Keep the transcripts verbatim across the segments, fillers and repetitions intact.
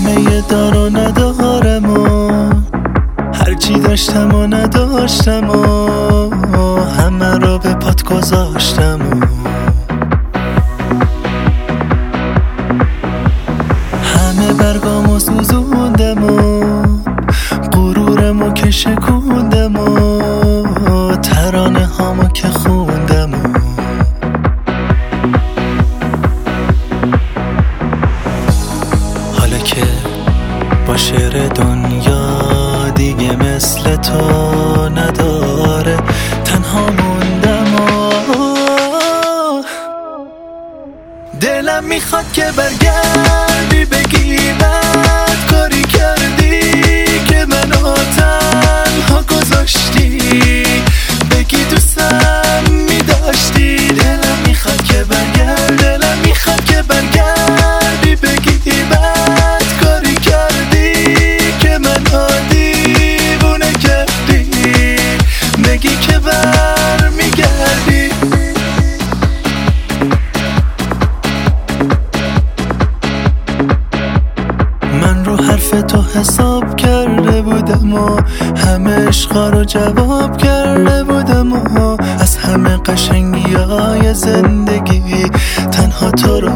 همه دار و ندارم و هرچی داشتم و نداشتم و همه رو به پات گذاشتم و همه برگامو سوزوندم و غرورمو که شکوندم و ترانه هامو که خوندم و حالا که با شعر دنیا دیگه مثل تو نداره تنها موندم و دلم میخواد که برگردی بگی بد کاری کردی که منو تنها گذاشتی بگی دوستم میداشتی دلم میخواد که برگرد دلم میخواد که برگردی بگی بد کاری کردی که منو دیوونه کردی بگی که برمیگردی من رو حرف تو حساب کرده بودم و همه عشقا رو جواب کرده بودم و از همه قشنگی های زندگی تنها تو رو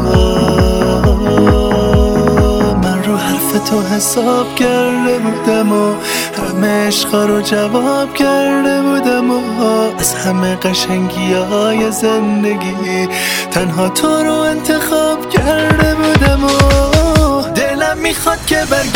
من رو حرف تو حساب کرده بودم و همه عشقا رو جواب کرده بودم و از همه قشنگی های زندگی تنها تو رو انتخاب کرده بودم و دلم میخواد که برگردی